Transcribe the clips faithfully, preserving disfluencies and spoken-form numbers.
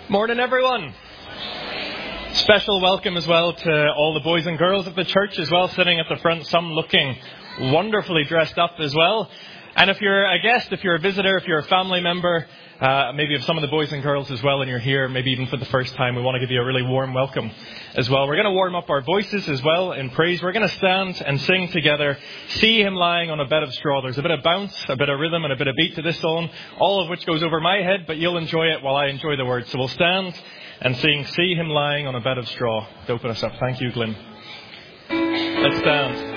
Morning, everyone. Special welcome as well to all the boys and girls of the church as well, sitting at the front, some looking wonderfully dressed up as well. And if you're a guest, if you're a visitor, if you're a family member, uh, maybe of some of the boys and girls as well, and you're here, maybe even for the first time, we want to give you a really warm welcome as well. We're going to warm up our voices as well in praise. We're going to stand and sing together, See Him Lying on a Bed of Straw. There's a bit of bounce, a bit of rhythm, and a bit of beat to this song, all of which goes over my head, but you'll enjoy it while I enjoy the words. So we'll stand and sing See Him Lying on a Bed of Straw to open us up. Thank you, Glenn. Let's stand.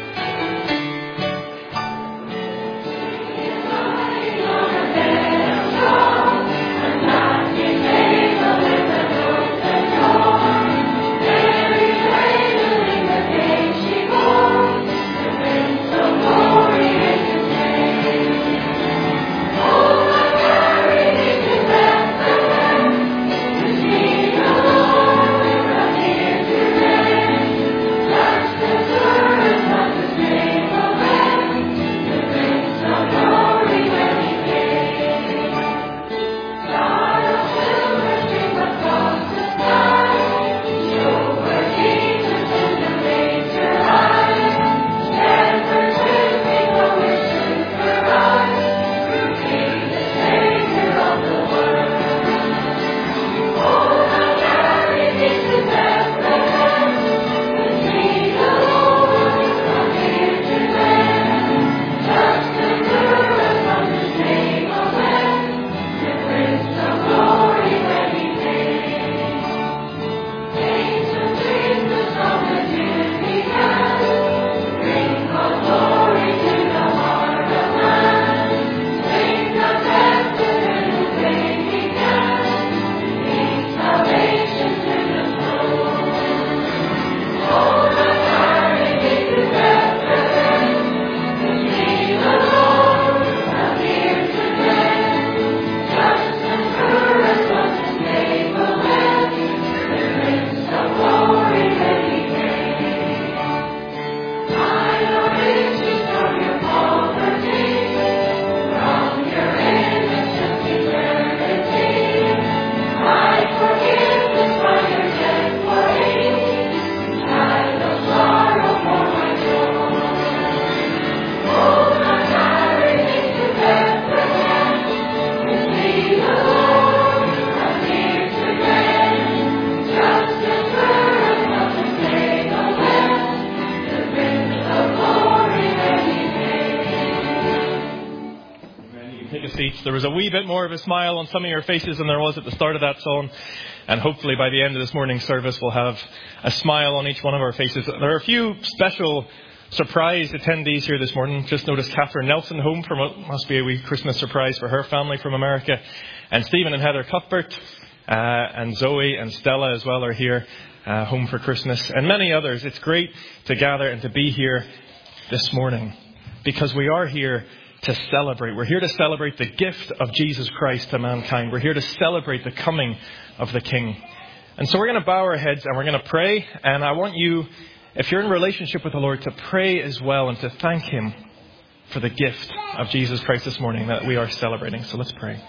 There was a wee bit more of a smile on some of your faces than there was at the start of that song. And hopefully by the end of this morning's service, we'll have a smile on each one of our faces. There are a few special surprise attendees here this morning. Just noticed Catherine Nelson home from what must be a wee Christmas surprise for her family from America. And Stephen and Heather Cuthbert uh, and Zoe and Stella as well are here uh, home for Christmas. And many others. It's great to gather and to be here this morning because we are here to celebrate. We're here to celebrate the gift of Jesus Christ to mankind. We're here to celebrate the coming of the King. And so we're going to bow our heads and we're going to pray. And I want you, if you're in relationship with the Lord, to pray as well and to thank Him for the gift of Jesus Christ this morning that we are celebrating. So let's pray.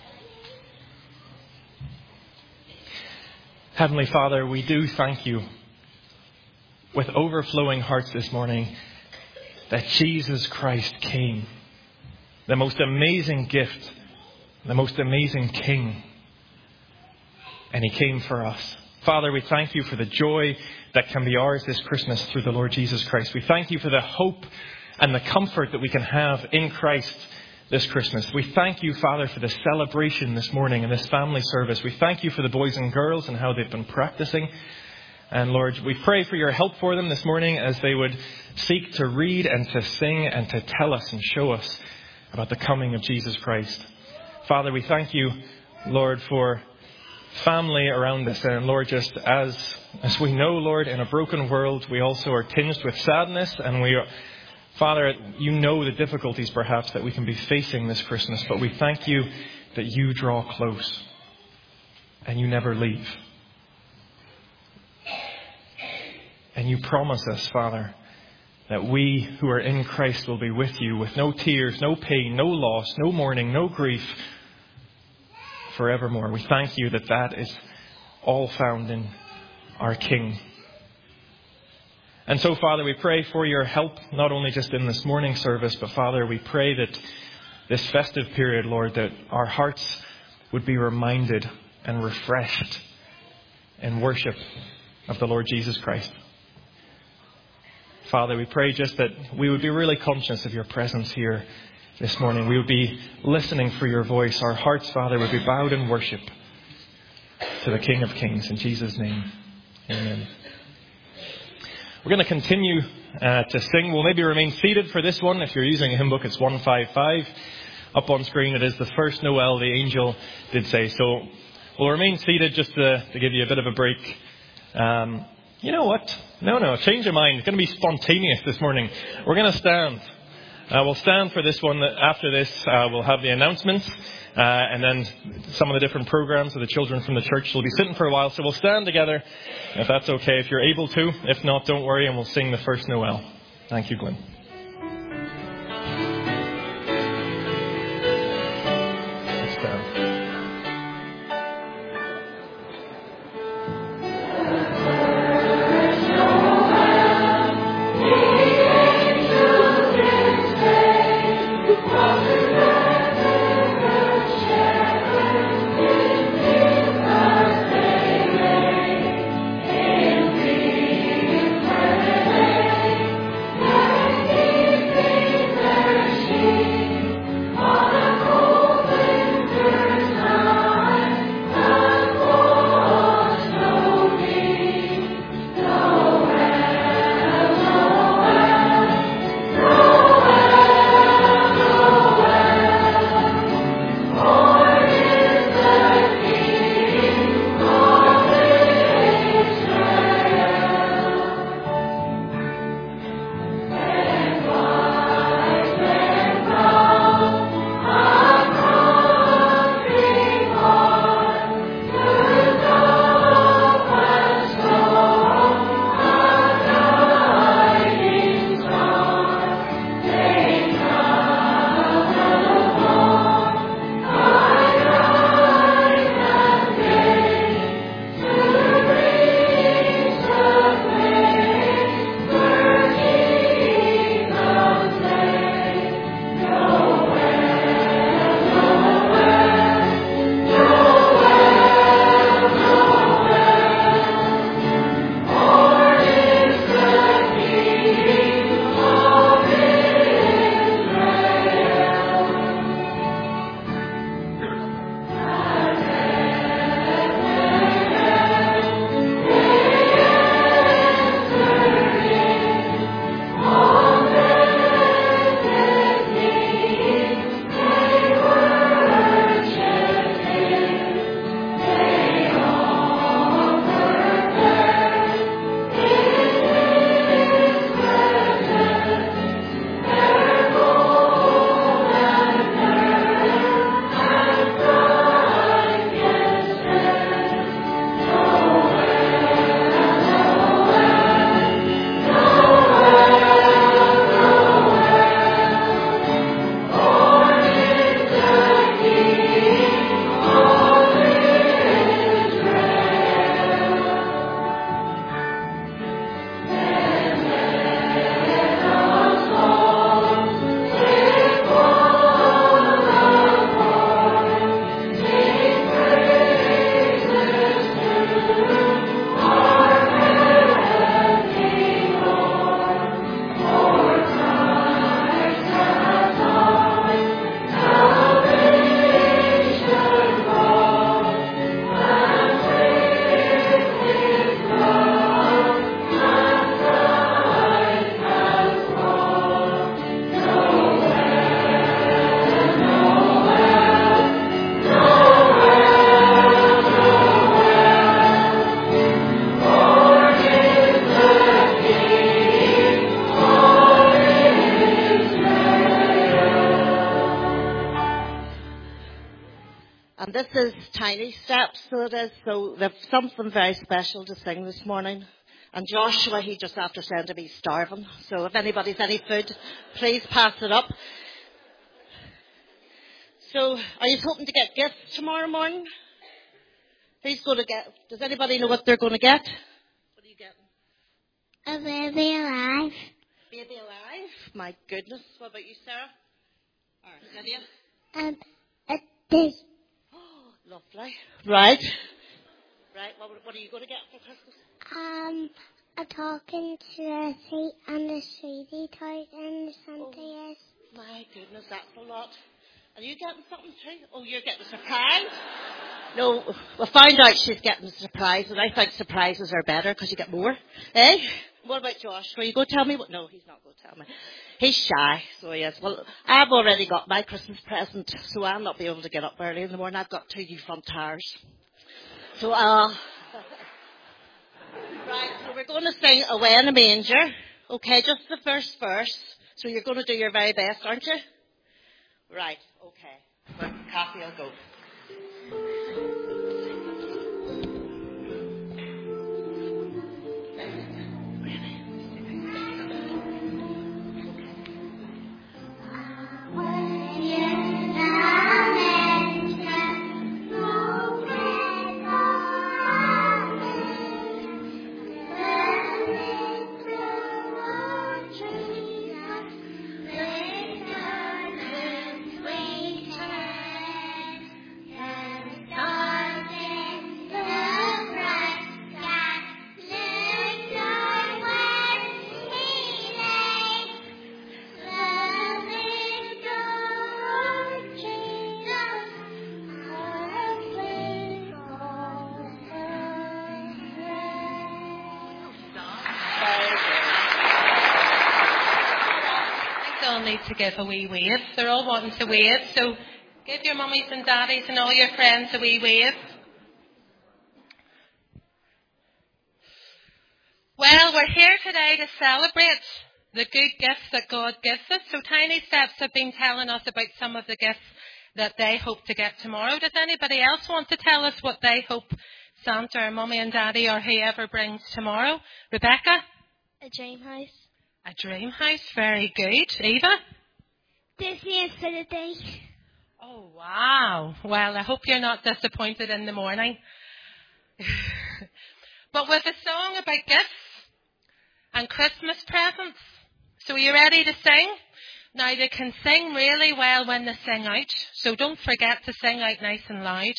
Heavenly Father, we do thank You with overflowing hearts this morning that Jesus Christ came. The most amazing gift, the most amazing King. And He came for us. Father, we thank You for the joy that can be ours this Christmas through the Lord Jesus Christ. We thank You for the hope and the comfort that we can have in Christ this Christmas. We thank You, Father, for the celebration this morning in this family service. We thank You for the boys and girls and how they've been practicing. And Lord, we pray for Your help for them this morning as they would seek to read and to sing and to tell us and show us about the coming of Jesus Christ. Father, we thank You, Lord, for family around us. And Lord, just as as we know, Lord, in a broken world, we also are tinged with sadness. And we are, Father, You know the difficulties perhaps that we can be facing this Christmas. But we thank You that You draw close and You never leave. And You promise us, Father, that we who are in Christ will be with You with no tears, no pain, no loss, no mourning, no grief forevermore. We thank You that that is all found in our King. And so, Father, we pray for your help, not only just in this morning service, but Father, we pray that this festive period, Lord, that our hearts would be reminded and refreshed in worship of the Lord Jesus Christ. Father, we pray just that we would be really conscious of your presence here this morning. We would be listening for your voice. Our hearts, Father, would be bowed in worship to the King of Kings. In Jesus' name, amen. We're going to continue uh, to sing. We'll maybe remain seated for this one. If you're using a hymn book, it's one fifty-five. Up on screen, it is the first Noel, the angel did say. So we'll remain seated just to, to give you a bit of a break. Um, you know what? No, no, change of mind. It's going to be spontaneous this morning. We're going to stand. Uh, we'll stand for this one. After this, uh, we'll have the announcements. Uh, and then some of the different programs of the children from the church will be sitting for a while. So we'll stand together, if that's okay, if you're able to. If not, don't worry, and we'll sing the first Noel. Thank you, Glenn. Let's stand. And this is Tiny Steps, so it is. So they've something very special to sing this morning. And Joshua, he just after said to me, starving. So if anybody's any food, please pass it up. So are you hoping to get gifts tomorrow morning? Who's going to get? Does anybody know what they're going to get? What are you getting? A baby alive. Baby alive? My goodness. What about you, Sarah? Or Lydia? Um, a dish. Oh, lovely. Right. Right. What, what are you going to get for Christmas? Um, a talking Tracy and a sweetie toy and Santa Oh, yes. my goodness, that's a lot. Are you getting something too? Oh, you're getting a surprise? No, we found out she's getting a surprise, and I think surprises are better because you get more. Eh? What about Josh? Will you go tell me what? No, he's not going to tell me. He's shy, so he is. Well, I've already got my Christmas present, so I'll not be able to get up early in the morning. I've got two new front tires. So, uh... right, so we're going to sing Away in a Manger. Okay, just the first verse. So you're going to do your very best, aren't you? Right, okay. Well, Kathy will go. Need to give a wee wave. They're all wanting to wave, so give your mummies and daddies and all your friends a wee wave. Well, we're here today to celebrate the good gifts that God gives us. So Tiny Steps have been telling us about some of the gifts that they hope to get tomorrow. Does anybody else want to tell us what they hope Santa or mummy and daddy or whoever brings tomorrow? Rebecca? A dream house. A dream house, very good. Eva? Disney Infinity. Oh, wow. Well, I hope you're not disappointed in the morning. But with a song about gifts and Christmas presents. So are you ready to sing? Now, they can sing really well when they sing out, so don't forget to sing out nice and loud.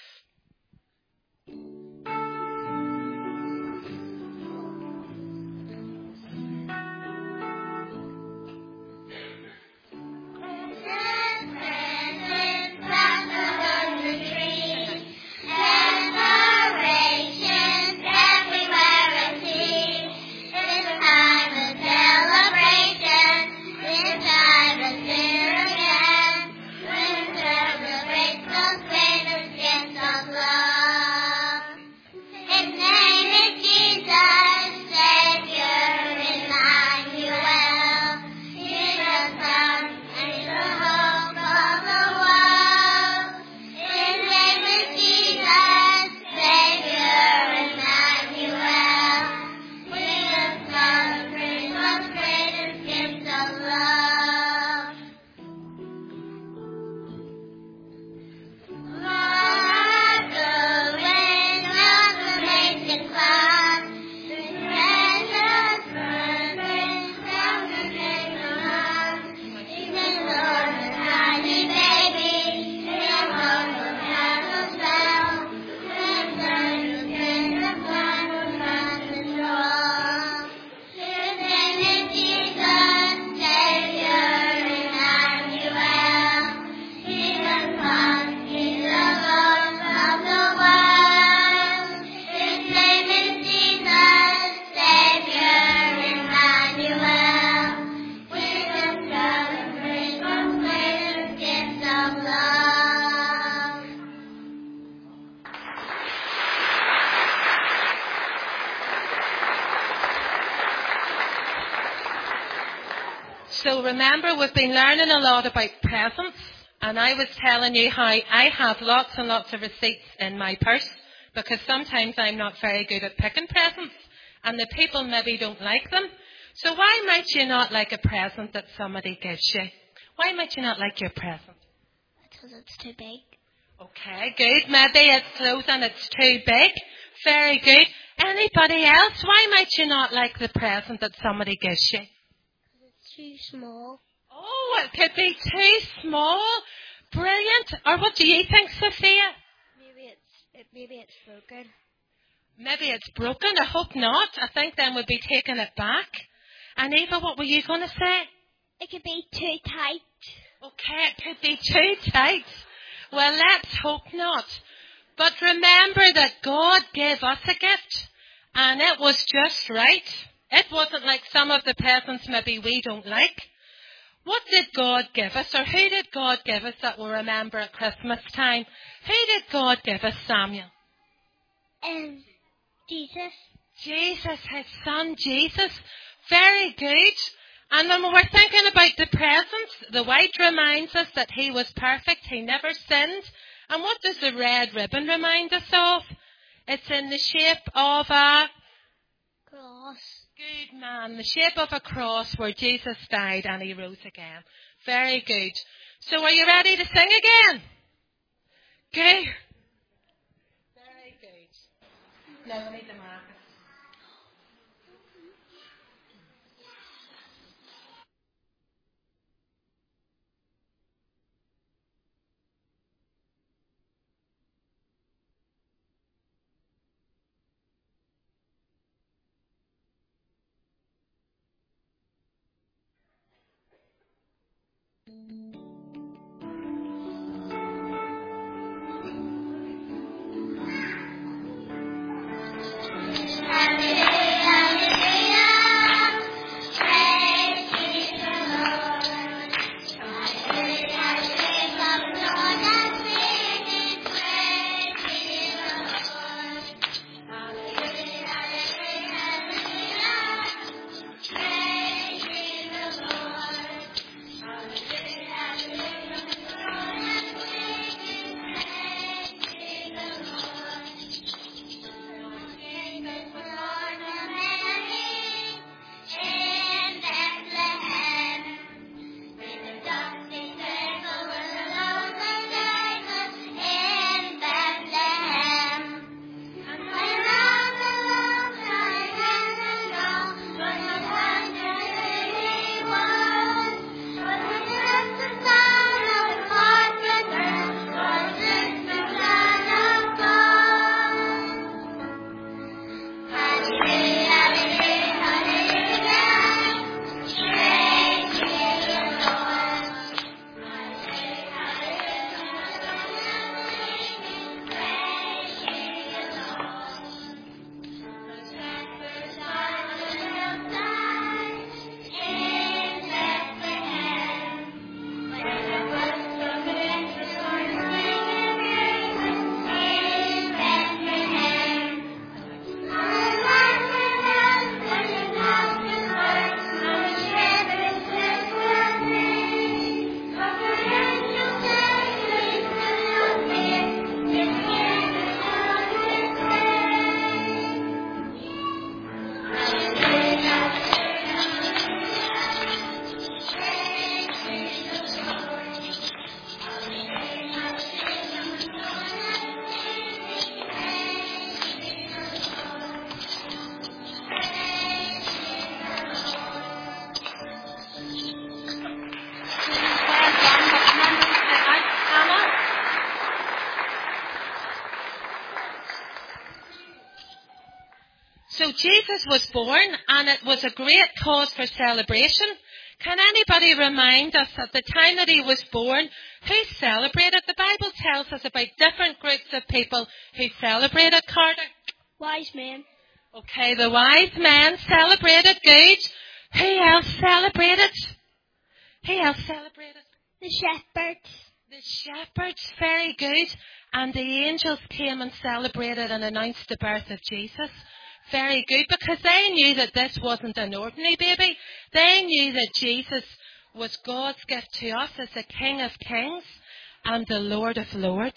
So remember, we've been learning a lot about presents, and I was telling you how I have lots and lots of receipts in my purse, because sometimes I'm not very good at picking presents, and the people maybe don't like them. So why might you not like a present that somebody gives you? Why might you not like your present? Because it's too big. Okay, good. Maybe it's closed and it's too big. Very good. Anybody else? Why might you not like the present that somebody gives you? It's too small. Oh, it could be too small. Brilliant. Or what do you think, Sophia? Maybe it's it, maybe it's broken. Maybe it's broken. I hope not. I think then we'll be taking it back. And Eva, what were you going to say? It could be too tight. Okay, it could be too tight. Well, let's hope not. But remember that God gave us a gift. And it was just right. It wasn't like some of the presents maybe we don't like. What did God give us? Or who did God give us that we'll remember at Christmas time? Who did God give us, Samuel? Um, Jesus. Jesus, his son Jesus. Very good. And when we're thinking about the presents, the white reminds us that he was perfect. He never sinned. And what does the red ribbon remind us of? It's in the shape of a Cross. good man. The shape of a cross where Jesus died and he rose again. Very good. So are you ready to sing again? Good. Very good. Now we need the mark. So Jesus was born, and it was a great cause for celebration. Can anybody remind us at the time that he was born, who celebrated? The Bible tells us about different groups of people who celebrated, Carter. Wise men. Okay, the wise men celebrated. Good. Who else celebrated? Who else celebrated? The shepherds. The shepherds, very good. And the angels came and celebrated and announced the birth of Jesus. Very good, because they knew that this wasn't an ordinary baby. They knew that Jesus was God's gift to us as the King of Kings and the Lord of Lords.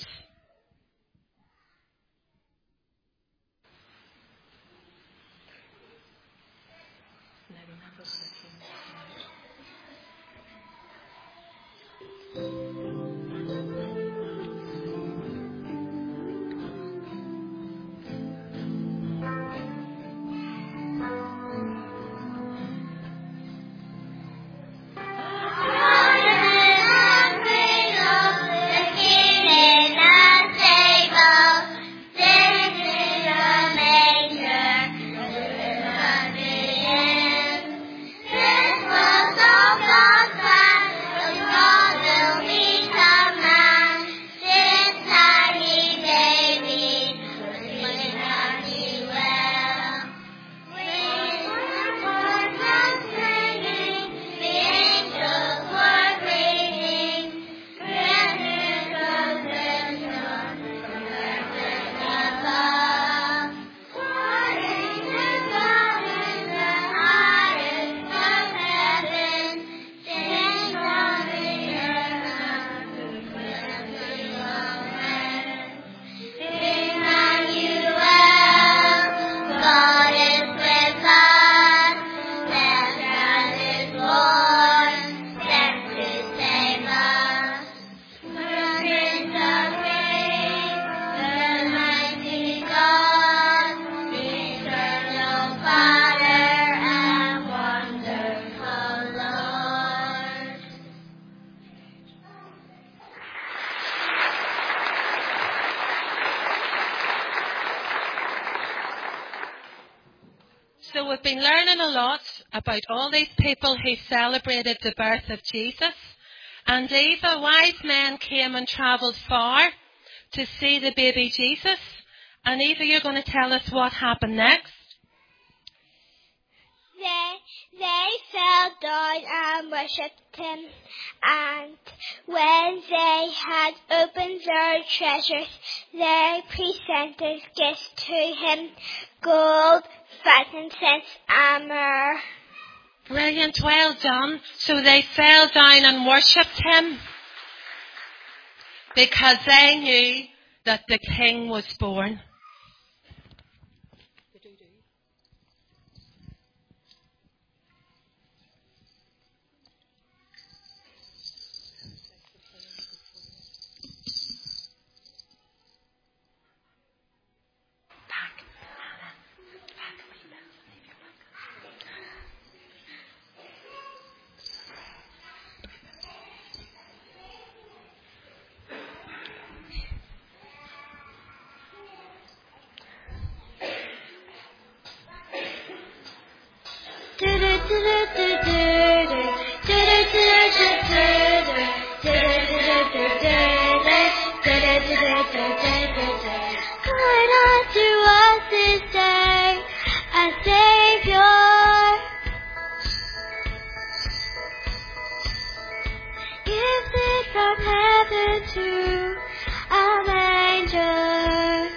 So we've been learning a lot about all these people who celebrated the birth of Jesus. And Eva, wise men came and travelled far to see the baby Jesus. And Eva, you're going to tell us what happened next. They, they fell down and worshipped him, and when they had opened their treasures, they presented gifts to him, gold, frankincense, and myrrh. Brilliant, well done. So they fell down and worshipped him because they knew that the king was born. God unto us this day a Savior, gifted from heaven to a manger,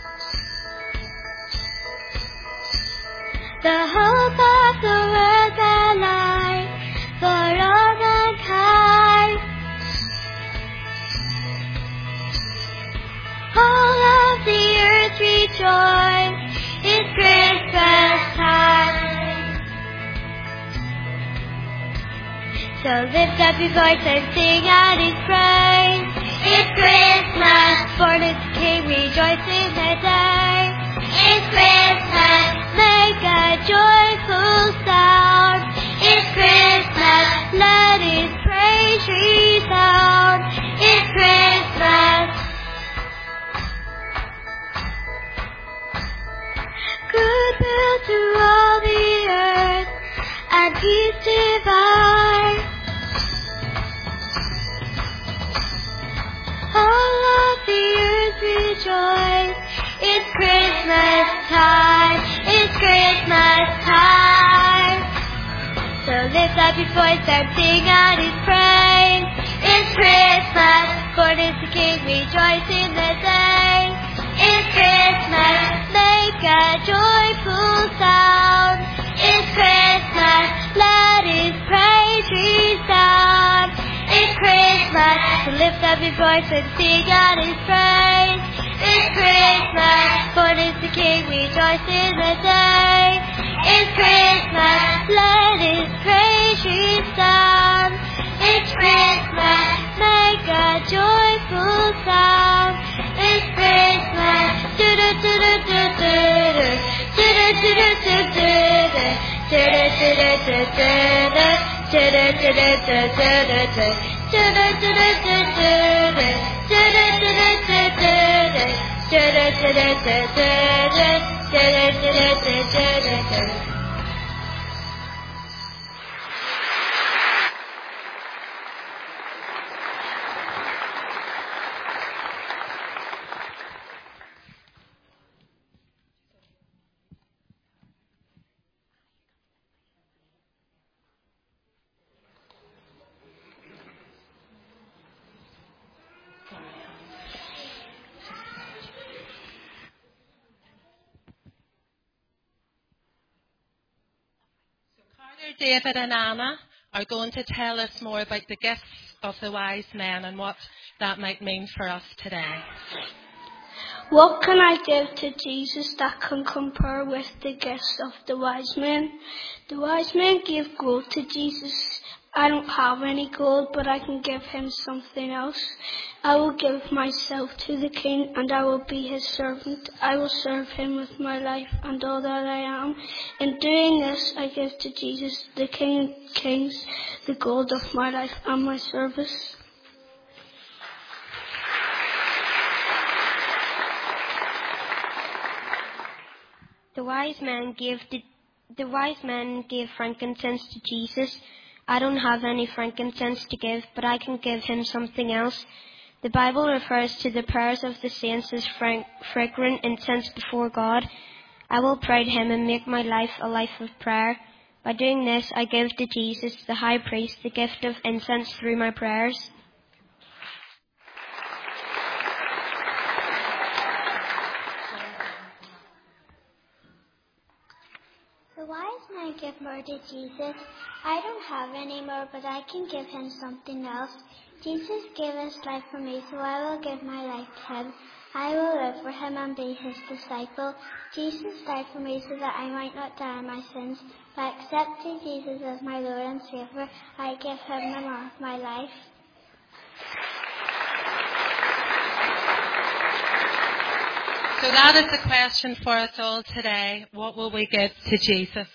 the hope of the world, the light for all mankind. All of the earth rejoice, it's Christmas time. So lift up your voice and sing out His praise. It's Christmas, born is the King, rejoice in the day. It's Christmas, make a joyful sound. It's Christmas, let His praise resound. It's Christmas. Goodwill to all the earth and peace divine. All of the earth rejoice. It's Christmas time. It's Christmas time. So lift up your voice and sing out His praise. It's Christmas, born is the King, rejoice in the day. It's Christmas, make a joyful sound. It's Christmas, let His praise resound. It's Christmas, so lift up your voice and sing out His praise. It's Christmas, born is the King, rejoice in the day. It's Christmas, let His praise resound. It's Christmas, make a joyful sound. It's Christmas, do do do do do do do do do do do do do do do do. David and Anna are going to tell us more about the gifts of the wise men and what that might mean for us today. What can I give to Jesus that can compare with the gifts of the wise men? The wise men gave gold to Jesus. I don't have any gold, but I can give him something else. I will give myself to the King, and I will be his servant. I will serve him with my life and all that I am. In doing this, I give to Jesus, the King of Kings, the gold of my life and my service. The wise men gave the, the wise men gave frankincense to Jesus. I don't have any frankincense to give, but I can give him something else. The Bible refers to the prayers of the saints as frank, fragrant incense before God. I will pray to him and make my life a life of prayer. By doing this, I give to Jesus, the high priest, the gift of incense through my prayers. The wise men give more to Jesus. I don't have any more, but I can give him something else. Jesus gave his life for me, so I will give my life to him. I will live for him and be his disciple. Jesus died for me so that I might not die in my sins. By accepting Jesus as my Lord and Saviour, I give him the more of my life. So that is the question for us all today. What will we give to Jesus?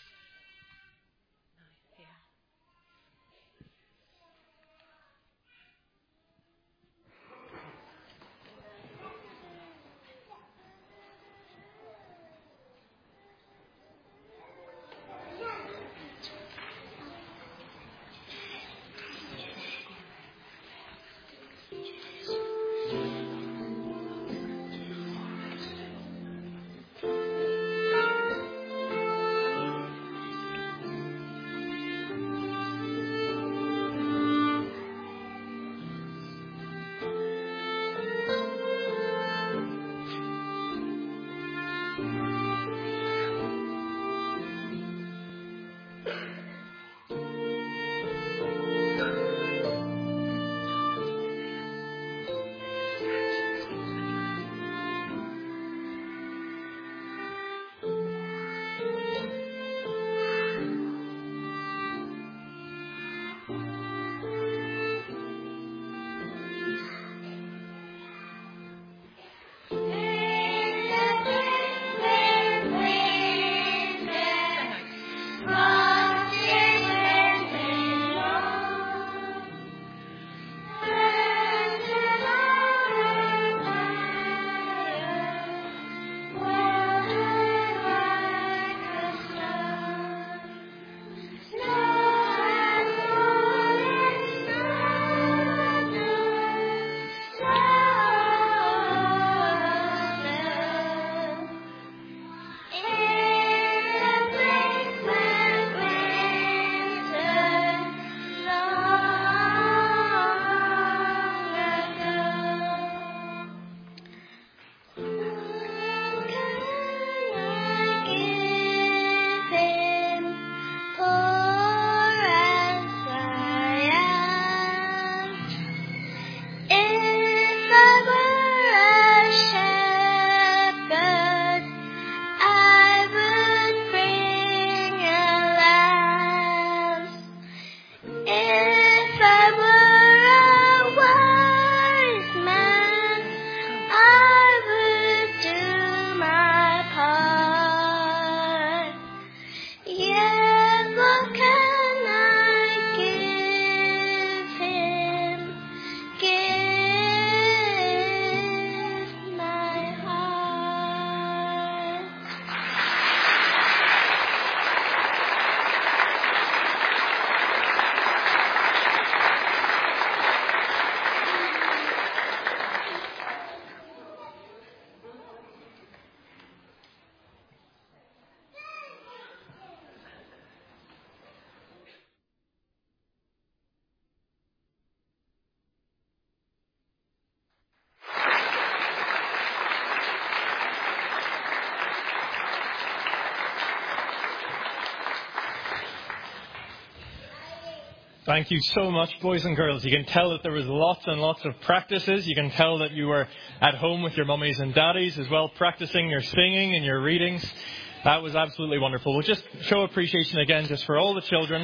Thank you so much, boys and girls. You can tell that there was lots and lots of practices. You can tell that you were at home with your mummies and daddies as well, practicing your singing and your readings. That was absolutely wonderful. We'll just show appreciation again just for all the children.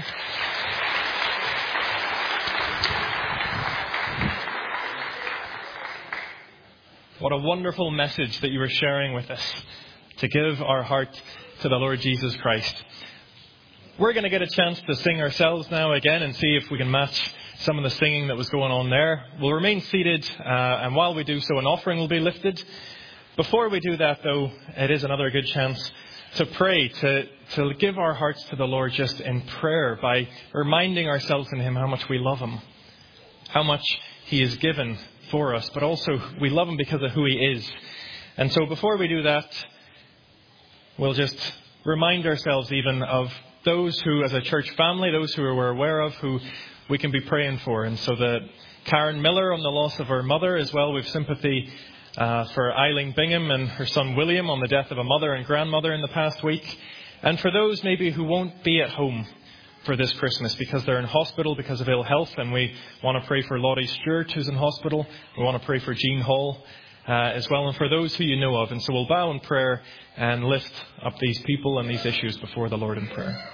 What a wonderful message that you were sharing with us, to give our heart to the Lord Jesus Christ. We're going to get a chance to sing ourselves now again and see if we can match some of the singing that was going on there. We'll remain seated, uh, and while we do so, an offering will be lifted. Before we do that, though, it is another good chance to pray, to, to give our hearts to the Lord just in prayer by reminding ourselves in Him how much we love Him, how much He has given for us, but also we love Him because of who He is. And so before we do that, we'll just remind ourselves even of those who, as a church family, those who we're aware of, who we can be praying for. And so that Karen Miller on the loss of her mother as well, we've sympathy uh, for Eileen Bingham and her son William on the death of a mother and grandmother in the past week. And for those maybe who won't be at home for this Christmas because they're in hospital because of ill health, and we want to pray for Lottie Stewart, who's in hospital. We want to pray for Jean Hall uh, as well, and for those who you know of. And so we'll bow in prayer and lift up these people and these issues before the Lord in prayer.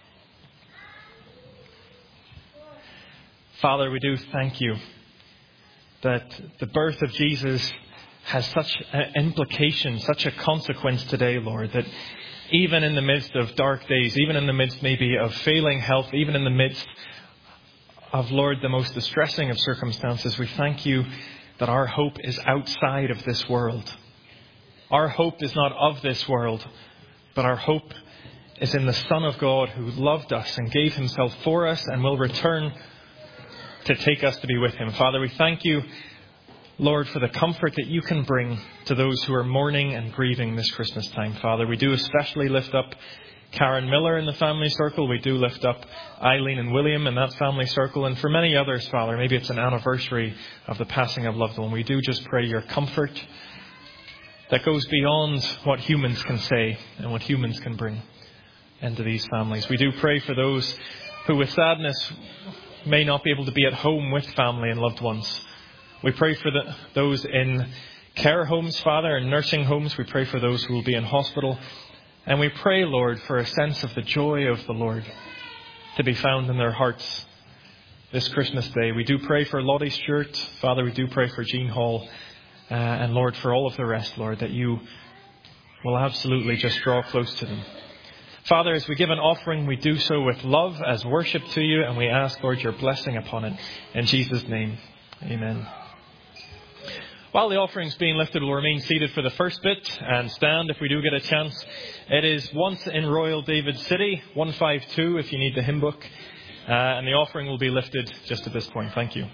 Father, we do thank you that the birth of Jesus has such an implication, such a consequence today, Lord, that even in the midst of dark days, even in the midst maybe of failing health, even in the midst of, Lord, the most distressing of circumstances, we thank you that our hope is outside of this world. Our hope is not of this world, but our hope is in the Son of God who loved us and gave Himself for us and will return to take us to be with Him. Father, we thank you, Lord, for the comfort that you can bring to those who are mourning and grieving this Christmas time. Father, we do especially lift up Karen Miller in the family circle. We do lift up Eileen and William in that family circle. And for many others, Father, maybe it's an anniversary of the passing of loved one. We do just pray your comfort that goes beyond what humans can say and what humans can bring into these families. We do pray for those who with sadness may not be able to be at home with family and loved ones. We pray for the, those in care homes, Father, and nursing homes. We pray for those who will be in hospital. And we pray, Lord, for a sense of the joy of the Lord to be found in their hearts this Christmas day. We do pray for Lottie Stewart. Father, we do pray for Jean Hall. Uh, and Lord, for all of the rest, Lord, that you will absolutely just draw close to them. Father, as we give an offering, we do so with love as worship to you, and we ask, Lord, your blessing upon it. In Jesus' name, amen. While the offering's being lifted, we'll remain seated for the first bit and stand if we do get a chance. It is Once in Royal David City, one fifty-two if you need the hymn book. Uh, and the offering will be lifted just at this point. Thank you.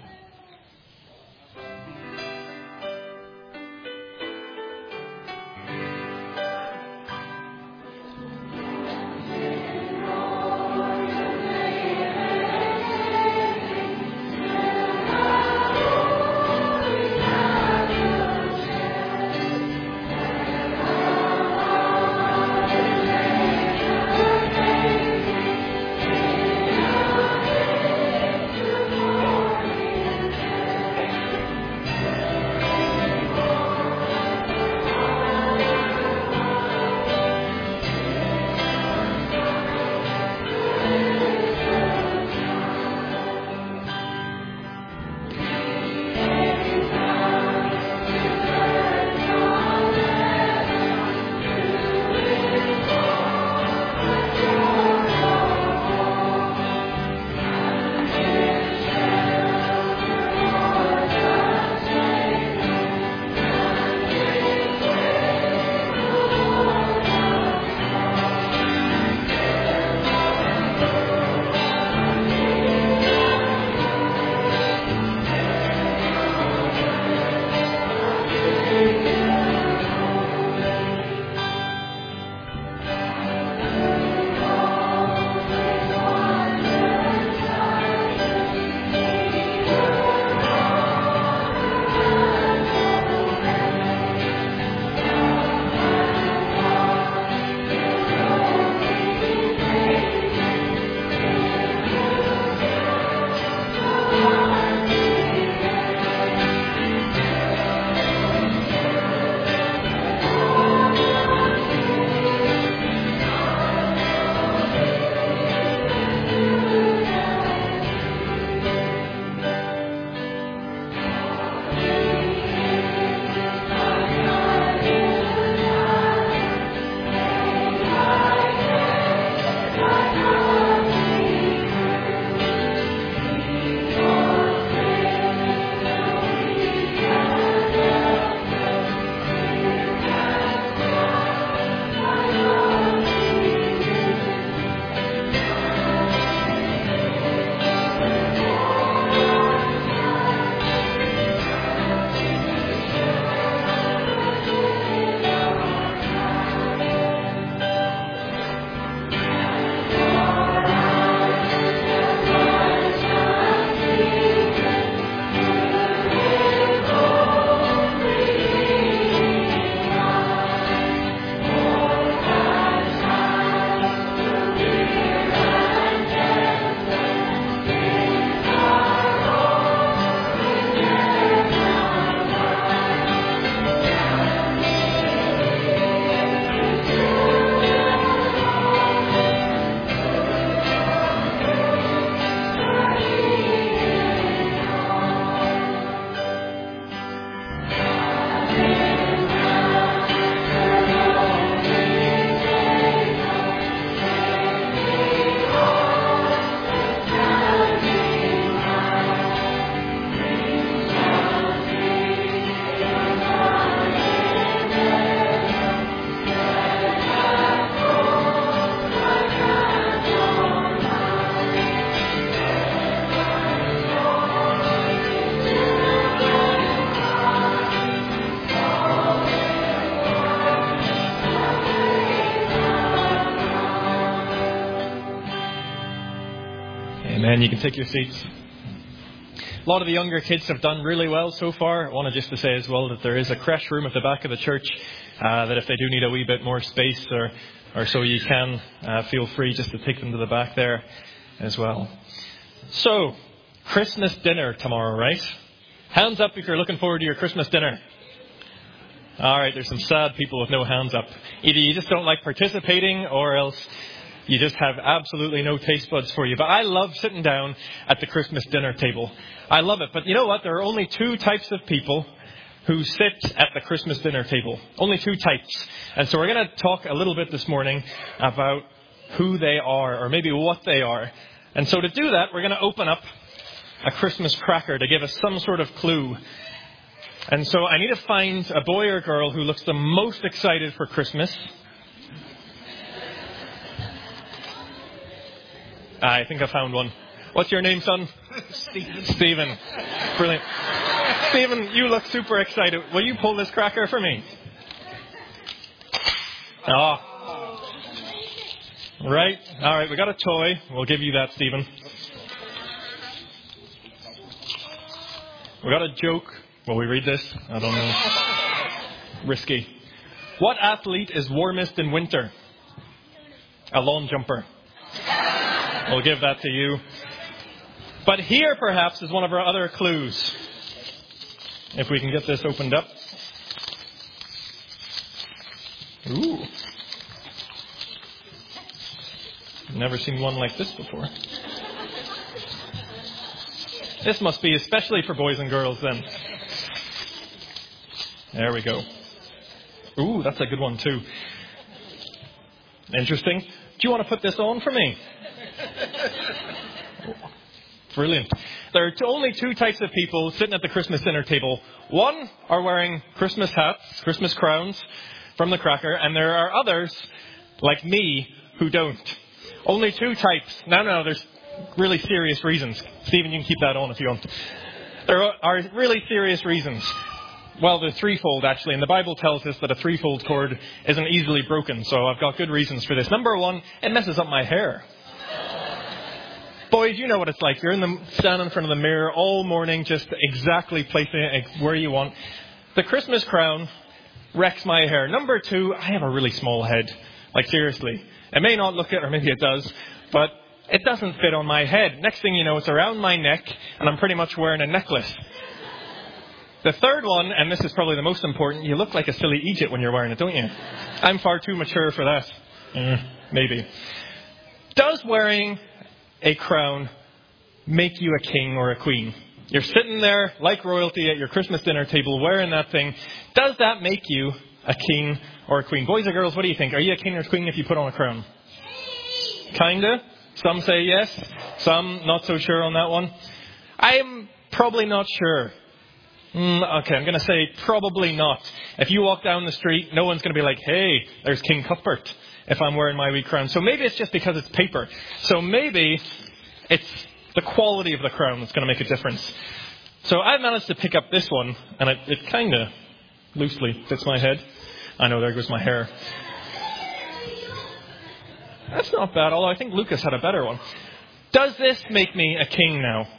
And you can take your seats. A lot of the younger kids have done really well so far. I wanted just to say as well that there is a crash room at the back of the church, uh, that if they do need a wee bit more space or, or so, you can uh, feel free just to take them to the back there as well. So, Christmas dinner tomorrow, right? Hands up if you're looking forward to your Christmas dinner. All right, there's some sad people with no hands up. Either you just don't like participating, or else you just have absolutely no taste buds for you. But I love sitting down at the Christmas dinner table. I love it. But you know what? There are only two types of people who sit at the Christmas dinner table. Only two types. And so we're going to talk a little bit this morning about who they are, or maybe what they are. And so to do that, we're going to open up a Christmas cracker to give us some sort of clue. And so I need to find a boy or girl who looks the most excited for Christmas. I think I found one. What's your name, son? Stephen. Stephen. Brilliant. Stephen, you look super excited. Will you pull this cracker for me? Oh. Right. All right, we got a toy. We'll give you that, Stephen. We got a joke. Will we read this? I don't know. Risky. What athlete is warmest in winter? A lawn jumper. We'll give that to you. But here, perhaps, is one of our other clues. If we can get this opened up. Ooh. Never seen one like this before. This must be especially for boys and girls, then. There we go. Ooh, that's a good one, too. Interesting. Do you want to put this on for me? Brilliant. There are only two types of people sitting at the Christmas dinner table. One are wearing Christmas hats, Christmas crowns from the cracker, and there are others, like me, who don't. Only two types. No, no, there's really serious reasons. Stephen, you can keep that on if you want. There are really serious reasons. Well, they're threefold, actually, and the Bible tells us that a threefold cord isn't easily broken, so I've got good reasons for this. Number one, it messes up my hair. Boys, you know what it's like. You're in the, standing in front of the mirror all morning, just exactly placing it where you want. The Christmas crown wrecks my hair. Number two, I have a really small head. Like, seriously. It may not look it, or maybe it does, but it doesn't fit on my head. Next thing you know, it's around my neck, and I'm pretty much wearing a necklace. The third one, and this is probably the most important, you look like a silly Egypt when you're wearing it, don't you? I'm far too mature for that. Mm, maybe. Does wearing a crown make you a king or a queen? You're sitting there like royalty at your Christmas dinner table wearing that thing. Does that make you a king or a queen? Boys or girls, what do you think? Are you a king or a queen if you put on a crown? Kinda. Some say yes. Some not so sure on that one. I'm probably not sure. Mm, okay, I'm going to say probably not. If you walk down the street, no one's going to be like, hey, there's King Cuthbert, if I'm wearing my wee crown. So maybe it's just because it's paper. So maybe it's the quality of the crown that's going to make a difference. So I managed to pick up this one, and it, it kind of loosely fits my head. I know, there goes my hair. That's not bad, although I think Lucas had a better one. Does this make me a king now?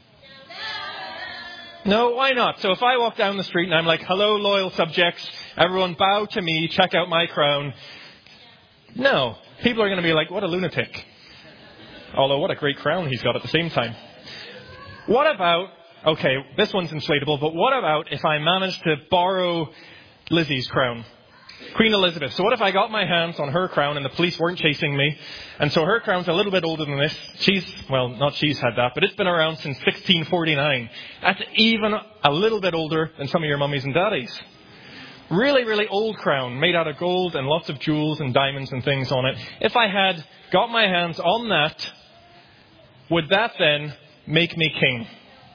No, why not? So if I walk down the street and I'm like, hello, loyal subjects, everyone bow to me, check out my crown. No. People are going to be like, what a lunatic. Although, what a great crown he's got at the same time. What about, okay, this one's inflatable, but what about if I managed to borrow Lizzie's crown? Queen Elizabeth. So what if I got my hands on her crown and the police weren't chasing me? And so her crown's a little bit older than this. She's, well, not she's had that, but it's been around since sixteen forty-nine. That's even a little bit older than some of your mummies and daddies. Really, really old crown, made out of gold and lots of jewels and diamonds and things on it. If I had got my hands on that, would that then make me king?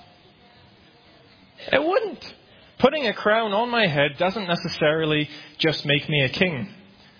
It wouldn't. Putting a crown on my head doesn't necessarily just make me a king.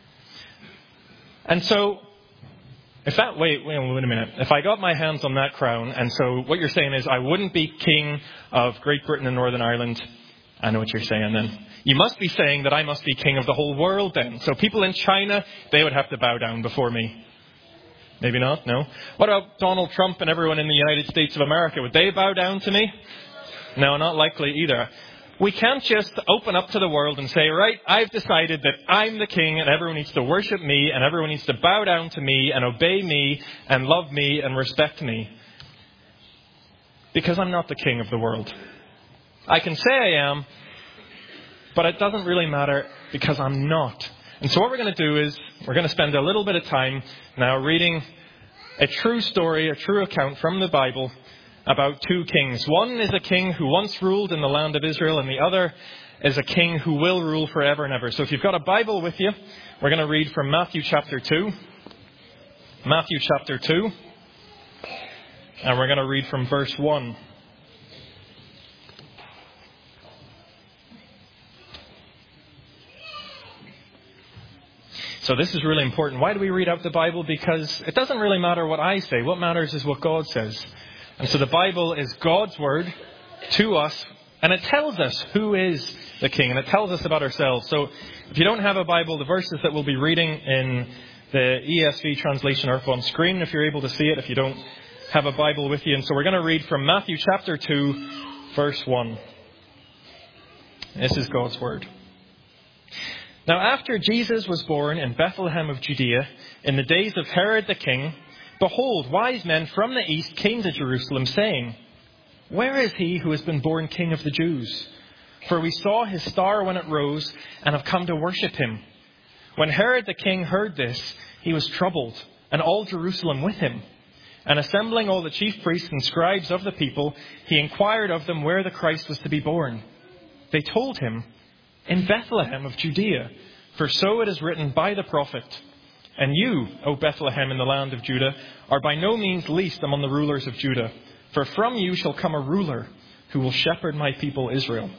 And so, if that, wait, wait, wait a minute. If I got my hands on that crown, and so what you're saying is I wouldn't be king of Great Britain and Northern Ireland. I know what you're saying then. You must be saying that I must be king of the whole world then. So people in China, they would have to bow down before me. Maybe not, no. What about Donald Trump and everyone in the United States of America? Would they bow down to me? No, not likely either. We can't just open up to the world and say, right, I've decided that I'm the king and everyone needs to worship me and everyone needs to bow down to me and obey me and love me and respect me. Because I'm not the king of the world. I can say I am, but it doesn't really matter because I'm not. And so what we're going to do is we're going to spend a little bit of time now reading a true story, a true account from the Bible about two kings. One is a king who once ruled in the land of Israel, and the other is a king who will rule forever and ever. So if you've got a Bible with you, we're going to read from Matthew chapter two. Matthew chapter two. And we're going to read from verse one. So this is really important. Why do we read out the Bible? Because it doesn't really matter what I say. What matters is what God says. And so the Bible is God's word to us. And it tells us who is the king. And it tells us about ourselves. So if you don't have a Bible, the verses that we'll be reading in the E S V translation are up on screen if you're able to see it. If you don't have a Bible with you. And so we're going to read from Matthew chapter two, verse one. This is God's word. Now after Jesus was born in Bethlehem of Judea, in the days of Herod the king, behold, wise men from the east came to Jerusalem, saying, where is he who has been born King of the Jews? For we saw his star when it rose, and have come to worship him. When Herod the king heard this, he was troubled, and all Jerusalem with him. And assembling all the chief priests and scribes of the people, he inquired of them where the Christ was to be born. They told him, in Bethlehem of Judea, for so it is written by the prophet. And you, O Bethlehem in the land of Judah, are by no means least among the rulers of Judah. For from you shall come a ruler who will shepherd my people Israel.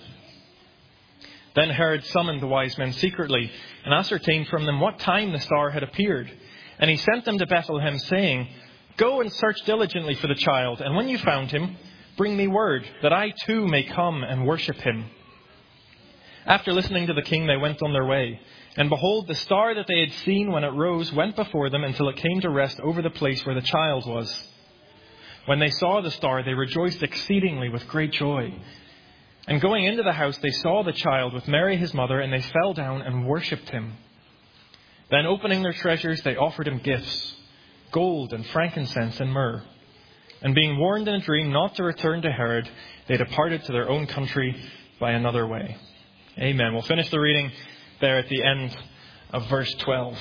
Then Herod summoned the wise men secretly and ascertained from them what time the star had appeared. And he sent them to Bethlehem, saying, go and search diligently for the child, and when you found him, bring me word, that I too may come and worship him. After listening to the king, they went on their way. And behold, the star that they had seen when it rose went before them until it came to rest over the place where the child was. When they saw the star, they rejoiced exceedingly with great joy. And going into the house, they saw the child with Mary his mother, and they fell down and worshipped him. Then opening their treasures, they offered him gifts, gold and frankincense and myrrh. And being warned in a dream not to return to Herod, they departed to their own country by another way. Amen. We'll finish the reading there at the end of verse twelve.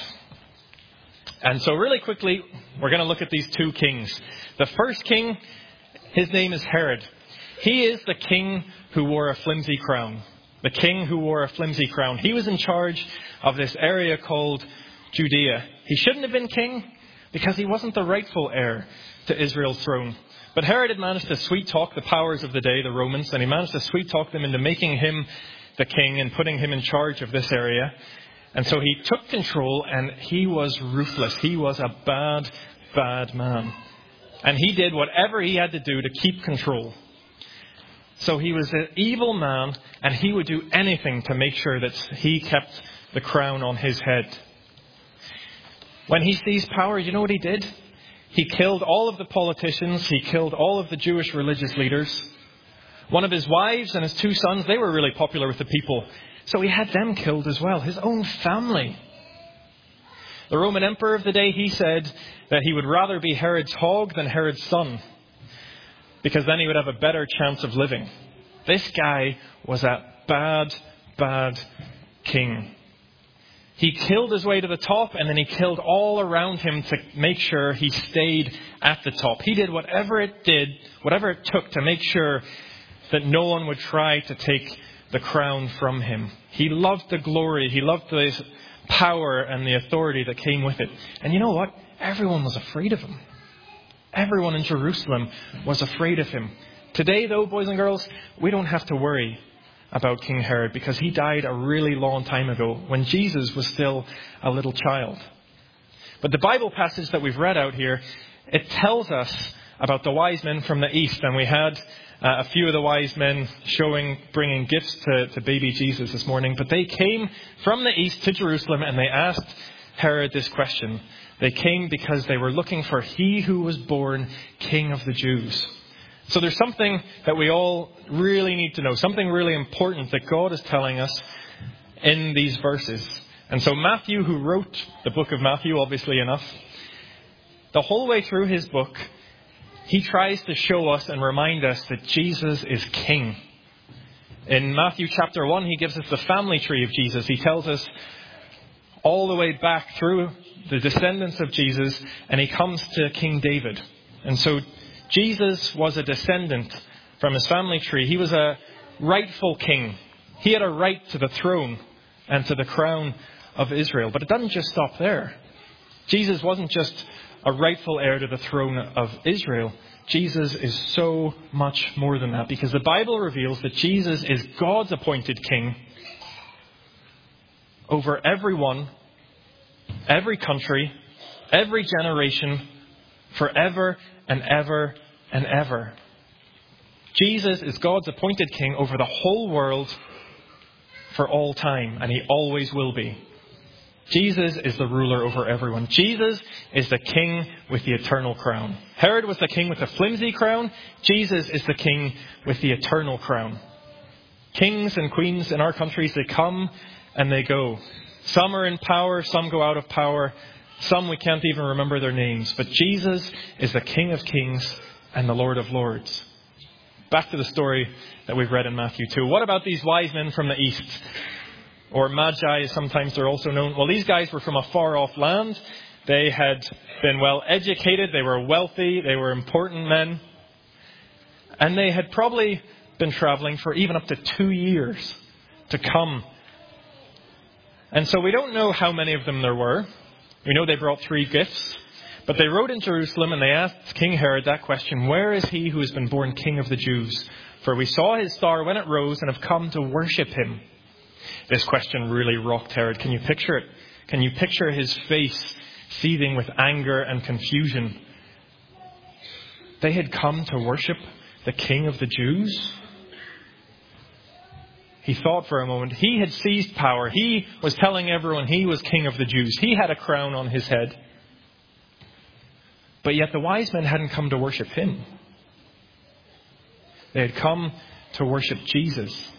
And so really quickly, we're going to look at these two kings. The first king, his name is Herod. He is the king who wore a flimsy crown. The king who wore a flimsy crown. He was in charge of this area called Judea. He shouldn't have been king because he wasn't the rightful heir to Israel's throne. But Herod had managed to sweet talk the powers of the day, the Romans, and he managed to sweet talk them into making him the king and putting him in charge of this area. And so he took control, and he was ruthless. He was a bad, bad man. And he did whatever he had to do to keep control. So he was an evil man, and he would do anything to make sure that he kept the crown on his head. When he seized power, you know what he did? He killed all of the politicians. He killed all of the Jewish religious leaders. One of his wives and his two sons, they were really popular with the people. So he had them killed as well, his own family. The Roman emperor of the day, he said that he would rather be Herod's hog than Herod's son, because then he would have a better chance of living. This guy was a bad, bad king. He killed his way to the top, and then he killed all around him to make sure he stayed at the top. He did whatever it did, whatever it took to make sure that no one would try to take the crown from him. He loved the glory. He loved the power and the authority that came with it. And you know what? Everyone was afraid of him. Everyone in Jerusalem was afraid of him. Today, though, boys and girls, we don't have to worry about King Herod because he died a really long time ago when Jesus was still a little child. But the Bible passage that we've read out here, it tells us about the wise men from the east. And we had Uh, a few of the wise men showing, bringing gifts to, to baby Jesus this morning. But they came from the east to Jerusalem, and they asked Herod this question. They came because they were looking for he who was born King of the Jews. So there's something that we all really need to know, something really important that God is telling us in these verses. And so Matthew, who wrote the book of Matthew, obviously enough, the whole way through his book, he tries to show us and remind us that Jesus is King. In Matthew chapter one, he gives us the family tree of Jesus. He tells us all the way back through the descendants of Jesus, and he comes to King David. And so Jesus was a descendant from his family tree. He was a rightful king. He had a right to the throne and to the crown of Israel. But it doesn't just stop there. Jesus wasn't just a rightful heir to the throne of Israel. Jesus is so much more than that, because the Bible reveals that Jesus is God's appointed king over everyone, every country, every generation, forever and ever and ever. Jesus is God's appointed king over the whole world for all time, and he always will be. Jesus is the ruler over everyone. Jesus is the king with the eternal crown. Herod was the king with the flimsy crown. Jesus is the king with the eternal crown. Kings and queens in our countries, they come and they go. Some are in power, some go out of power. Some we can't even remember their names. But Jesus is the King of Kings and the Lord of Lords. Back to the story that we've read in Matthew two. What about these wise men from the east? Or magi, as sometimes they're also known. Well, these guys were from a far-off land. They had been well educated. They were wealthy. They were important men. And they had probably been traveling for even up to two years to come. And so we don't know how many of them there were. We know they brought three gifts. But they rode in Jerusalem and they asked King Herod that question, "Where is he who has been born King of the Jews? For we saw his star when it rose and have come to worship him." This question really rocked Herod. Can you picture it? Can you picture his face seething with anger and confusion? They had come to worship the King of the Jews. He thought for a moment. He had seized power. He was telling everyone he was King of the Jews. He had a crown on his head. But yet the wise men hadn't come to worship him. They had come to worship Jesus.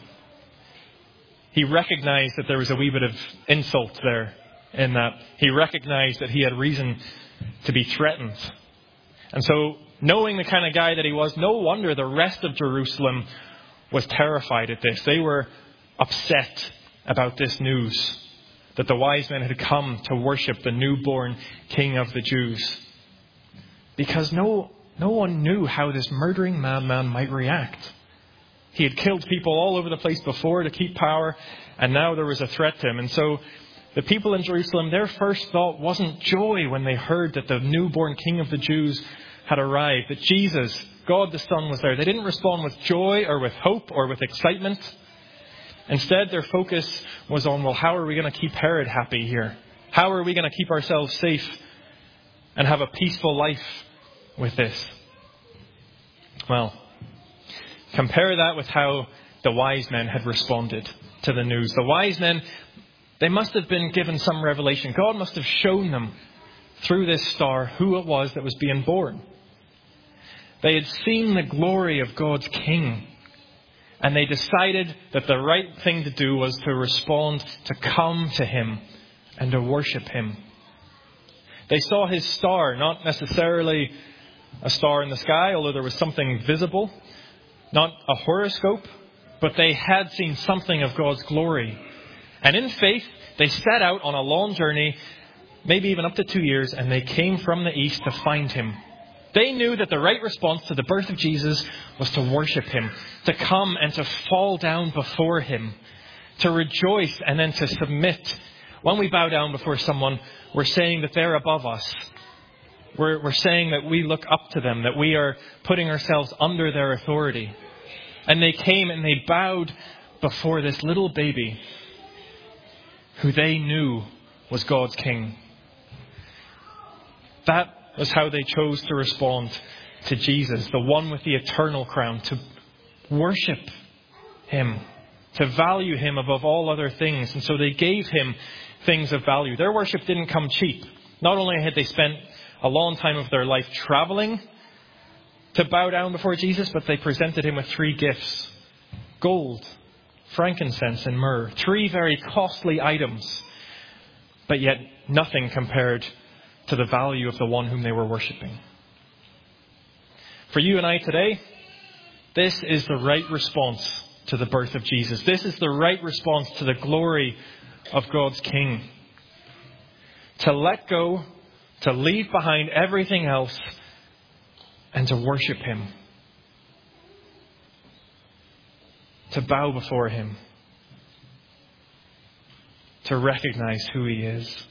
He recognized that there was a wee bit of insult there in that. He recognized that he had reason to be threatened. And so, knowing the kind of guy that he was, no wonder the rest of Jerusalem was terrified at this. They were upset about this news, that the wise men had come to worship the newborn King of the Jews. Because no, no one knew how this murdering madman might react. He had killed people all over the place before to keep power, and now there was a threat to him. And so the people in Jerusalem, their first thought wasn't joy when they heard that the newborn King of the Jews had arrived, that Jesus, God the Son, was there. They didn't respond with joy or with hope or with excitement. Instead, their focus was on, well, how are we going to keep Herod happy here? How are we going to keep ourselves safe and have a peaceful life with this? Well, compare that with how the wise men had responded to the news. The wise men, they must have been given some revelation. God must have shown them through this star who it was that was being born. They had seen the glory of God's King, and they decided that the right thing to do was to respond, to come to him and to worship him. They saw his star, not necessarily a star in the sky, although there was something visible, not a horoscope, but they had seen something of God's glory. And in faith, they set out on a long journey, maybe even up to two years, and they came from the east to find him. They knew that the right response to the birth of Jesus was to worship him, to come and to fall down before him, to rejoice and then to submit. When we bow down before someone, we're saying that they're above us. We're, we're saying that we look up to them, that we are putting ourselves under their authority. And they came and they bowed before this little baby who they knew was God's King. That was how they chose to respond to Jesus, the one with the eternal crown, to worship him. to value him above all other things. And so they gave him things of value. Their worship didn't come cheap. Not only had they spent a long time of their life traveling to bow down before Jesus, but they presented him with three gifts: gold, frankincense, and myrrh. Three very costly items, but yet nothing compared to the value of the one whom they were worshipping. For you and I today, this is the right response to the birth of Jesus. This is the right response to the glory of God's King. To let go, to leave behind everything else, and to worship him. To bow before him. To recognize who he is.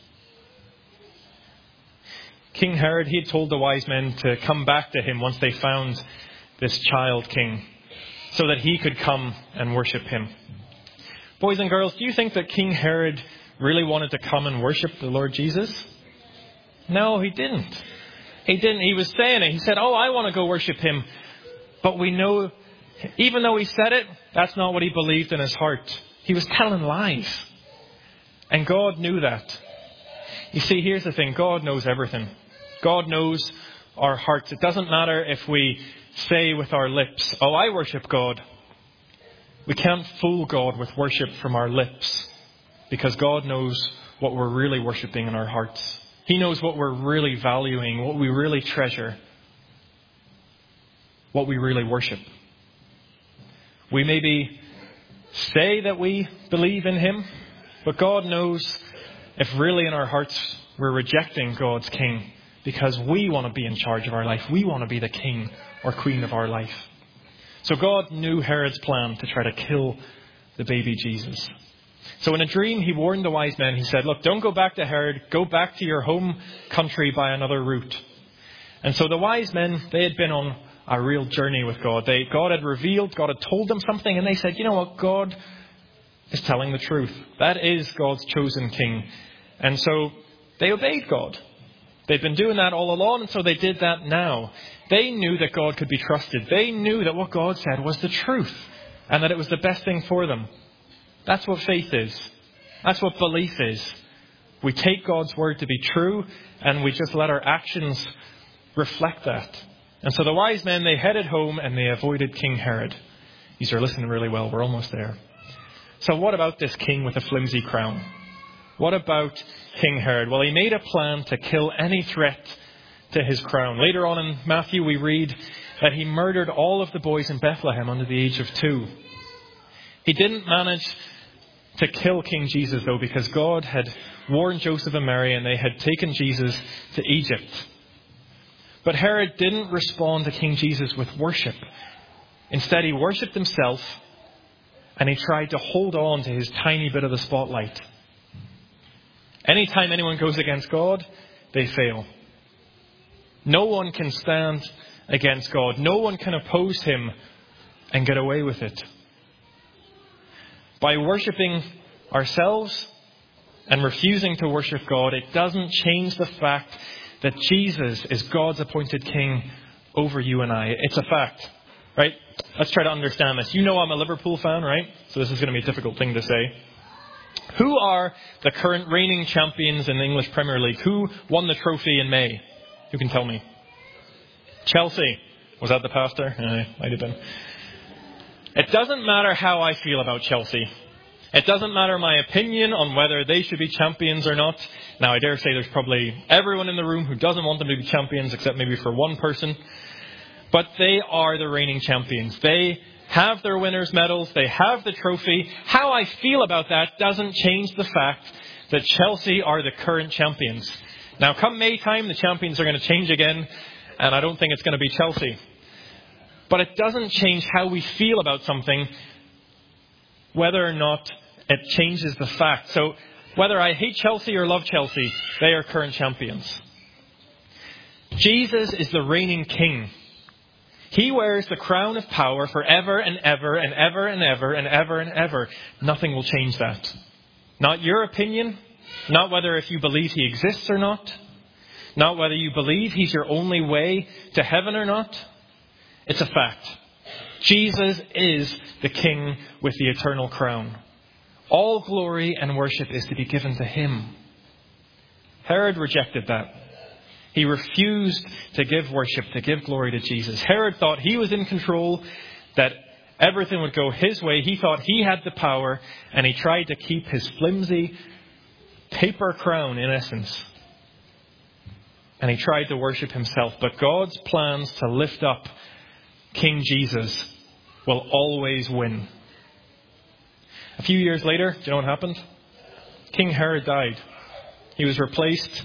King Herod, he had told the wise men to come back to him once they found this child king, so that he could come and worship him. Boys and girls, do you think that King Herod really wanted to come and worship the Lord Jesus? No, he didn't. He didn't. He was saying it. He said, oh, I want to go worship him. But we know, even though he said it, that's not what he believed in his heart. He was telling lies. And God knew that. You see, here's the thing. God knows everything. God knows our hearts. It doesn't matter if we say with our lips, oh, I worship God. We can't fool God with worship from our lips, because God knows what we're really worshipping in our hearts. He knows what we're really valuing, what we really treasure, what we really worship. We maybe say that we believe in him, but God knows if really in our hearts we're rejecting God's King because we want to be in charge of our life. We want to be the king or queen of our life. So God knew Herod's plan to try to kill the baby Jesus. So in a dream, he warned the wise men. He said, look, don't go back to Herod. Go back to your home country by another route. And so the wise men, they had been on a real journey with God. They, God had revealed, God had told them something, and they said, you know what, God is telling the truth. That is God's chosen king. And so they obeyed God. They'd been doing that all along, and so they did that now. They knew that God could be trusted. They knew that what God said was the truth, and that it was the best thing for them. That's what faith is. That's what belief is. We take God's word to be true, and we just let our actions reflect that. And so the wise men, they headed home and they avoided King Herod. These are listening really well. We're almost there. So what about this king with a flimsy crown? What about King Herod? Well, he made a plan to kill any threat to his crown. Later on in Matthew, we read that he murdered all of the boys in Bethlehem under the age of two. He didn't manage to kill King Jesus, though, because God had warned Joseph and Mary and they had taken Jesus to Egypt. But Herod didn't respond to King Jesus with worship. Instead, he worshipped himself and he tried to hold on to his tiny bit of the spotlight. Anytime anyone goes against God, they fail. No one can stand against God. No one can oppose him and get away with it. By worshipping ourselves and refusing to worship God, it doesn't change the fact that Jesus is God's appointed king over you and I. It's a fact, right? Let's try to understand this. You know I'm a Liverpool fan, right? So this is going to be a difficult thing to say. Who are the current reigning champions in the English Premier League? Who won the trophy in May? Who can tell me? Chelsea. Was that the pastor? Uh, might have been. It doesn't matter how I feel about Chelsea. It doesn't matter my opinion on whether they should be champions or not. Now, I dare say there's probably everyone in the room who doesn't want them to be champions, except maybe for one person. But they are the reigning champions. They have their winners' medals. They have the trophy. How I feel about that doesn't change the fact that Chelsea are the current champions. Now, come May time, the champions are going to change again, and I don't think it's going to be Chelsea. But it doesn't change how we feel about something, whether or not it changes the fact. So whether I hate Chelsea or love Chelsea, they are current champions. Jesus is the reigning king. He wears the crown of power forever and ever and ever and ever and ever and ever. Nothing will change that. Not your opinion. Not whether if you believe he exists or not. Not whether you believe he's your only way to heaven or not. It's a fact. Jesus is the King with the eternal crown. All glory and worship is to be given to him. Herod rejected that. He refused to give worship, to give glory to Jesus. Herod thought he was in control, that everything would go his way. He thought he had the power, and he tried to keep his flimsy paper crown, in essence. And he tried to worship himself. But God's plans to lift up King Jesus will always win. A few years later, do you know what happened? King Herod died. He was replaced.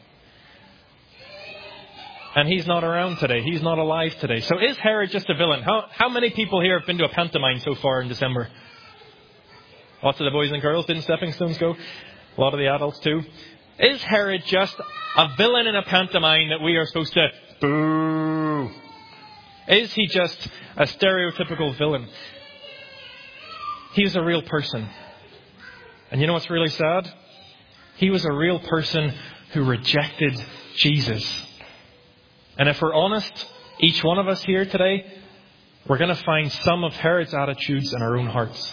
And he's not around today. He's not alive today. So is Herod just a villain? How, how many people here have been to a pantomime so far in December? Lots of the boys and girls. Didn't Stepping Stones go? A lot of the adults too. Is Herod just a villain in a pantomime that we are supposed to boo? Is he just a stereotypical villain? He was a real person. And you know what's really sad? He was a real person who rejected Jesus. And if we're honest, each one of us here today, we're going to find some of Herod's attitudes in our own hearts.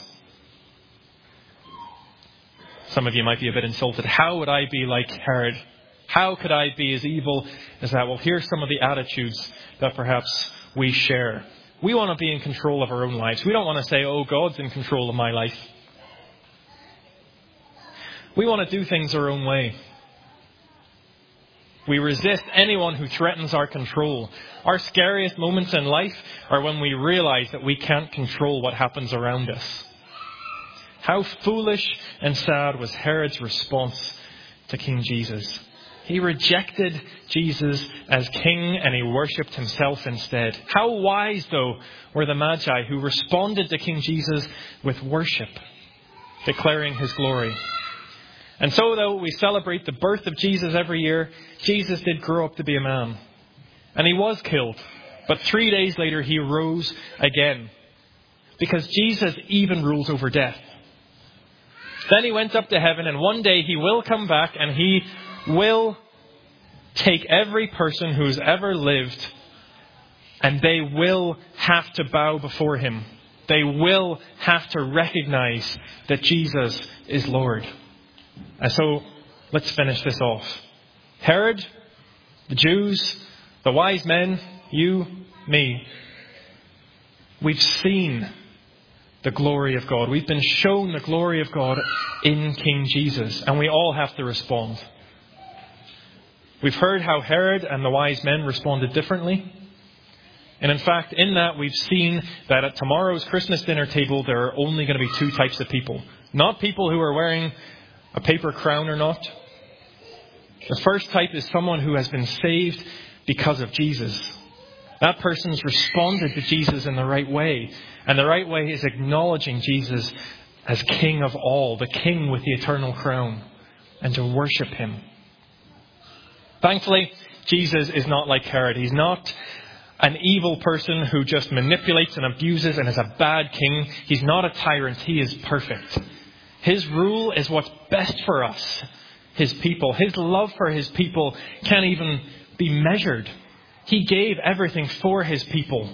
Some of you might be a bit insulted. How would I be like Herod? How could I be as evil as that? Well, here's some of the attitudes that perhaps we share. We want to be in control of our own lives. We don't want to say, oh, God's in control of my life. We want to do things our own way. We resist anyone who threatens our control. Our scariest moments in life are when we realize that we can't control what happens around us. How foolish and sad was Herod's response to King Jesus. He rejected Jesus as king and he worshipped himself instead. How wise, though, were the Magi who responded to King Jesus with worship, declaring his glory. And so, though we celebrate the birth of Jesus every year, Jesus did grow up to be a man. And he was killed. But three days later, he rose again. Because Jesus even rules over death. Then he went up to heaven, and one day he will come back and he will take every person who's ever lived, and they will have to bow before him. They will have to recognize that Jesus is Lord. And so, let's finish this off. Herod, the Jews, the wise men, you, me. We've seen the glory of God. We've been shown the glory of God in King Jesus. And we all have to respond. We've heard how Herod and the wise men responded differently. And in fact, in that we've seen that at tomorrow's Christmas dinner table, there are only going to be two types of people. Not people who are wearing a paper crown or not. The first type is someone who has been saved because of Jesus. That person's responded to Jesus in the right way. And the right way is acknowledging Jesus as King of all, the King with the eternal crown, and to worship him. Thankfully, Jesus is not like Herod. He's not an evil person who just manipulates and abuses and is a bad king. He's not a tyrant. He is perfect. His rule is what's best for us, his people. His love for his people can't even be measured. He gave everything for his people.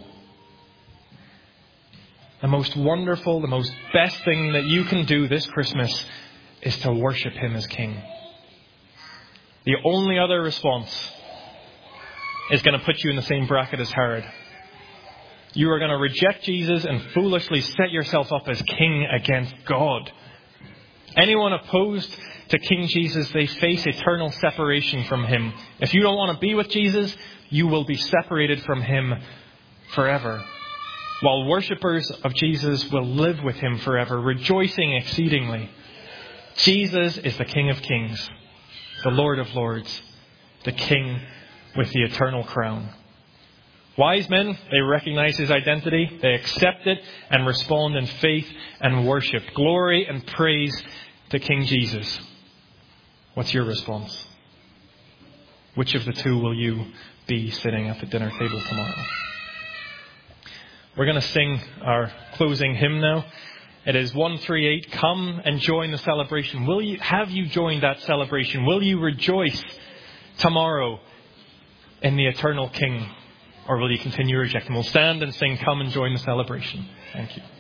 The most wonderful, the most best thing that you can do this Christmas is to worship him as King. The only other response is going to put you in the same bracket as Herod. You are going to reject Jesus and foolishly set yourself up as king against God. Anyone opposed to King Jesus, they face eternal separation from him. If you don't want to be with Jesus, you will be separated from him forever. While worshippers of Jesus will live with him forever, rejoicing exceedingly. Jesus is the King of Kings, the Lord of Lords, the King with the eternal crown. Wise men, they recognize his identity, they accept it and respond in faith and worship. Glory and praise to King Jesus. What's your response? Which of the two will you be sitting at the dinner table tomorrow? We're going to sing our closing hymn now. It is one thirty-eight. Come and join the celebration. Will you, have you joined that celebration? Will you rejoice tomorrow in the eternal King? Or will you continue to reject them? We'll stand and sing, Come and Join the Celebration. Thank you.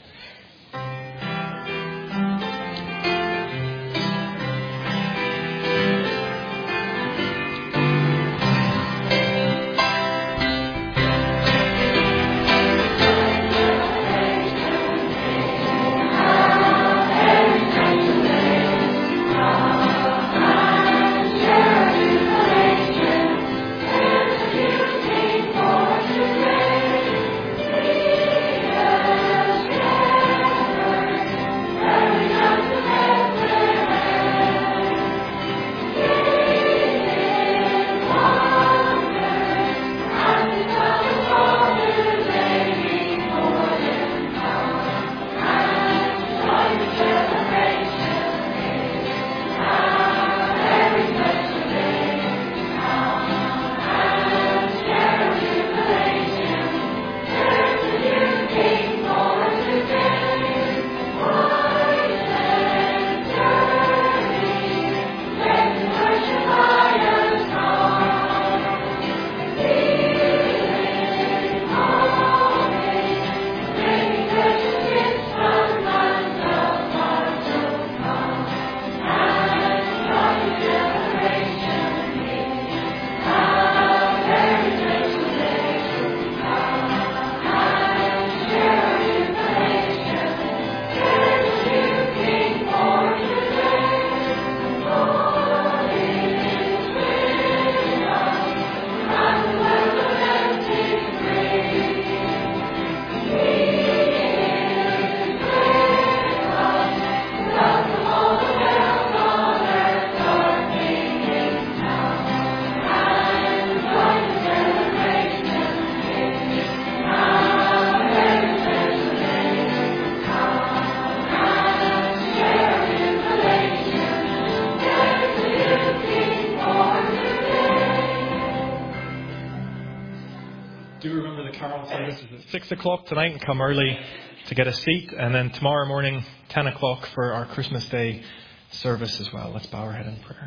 Six o'clock tonight and come early to get a seat, and then tomorrow morning ten o'clock for our Christmas Day service as well. Let's bow our head in prayer.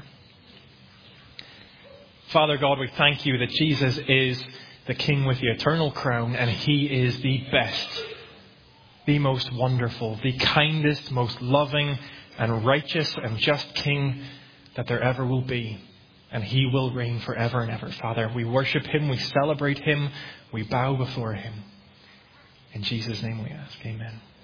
Father God, we thank you that Jesus is the King with the eternal crown, and he is the best, the most wonderful, the kindest, most loving and righteous and just King that there ever will be. And he will reign forever and ever. Father, we worship him, we celebrate him, we bow before him. In Jesus' name we ask. Amen.